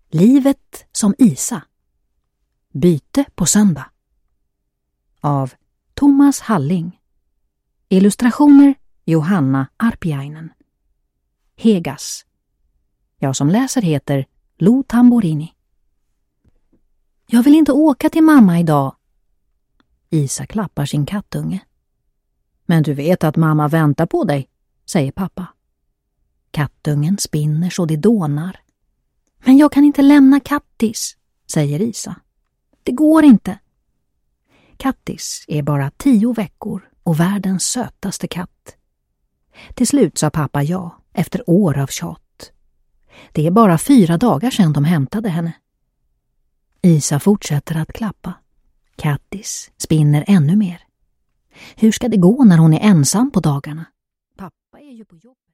Livet som Isa. Byte på söndag. Av Thomas Halling. Illustrationer Johanna Arpiainen. Hegas. Jag som läser heter Lo Tamborini. Jag vill inte åka till mamma idag. Isa klappar sin kattunge. Men du vet att mamma väntar på dig, säger pappa. Kattungen spinner så det dånar. Men jag kan inte lämna Kattis, säger Isa. Det går inte. Kattis är bara 10 veckor och världens sötaste katt. Till slut sa pappa ja, efter år av tjat. Det är bara 4 dagar sedan de hämtade henne. Isa fortsätter att klappa. Kattis spinner ännu mer. Hur ska det gå när hon är ensam på dagarna? Pappa är ju på jobb.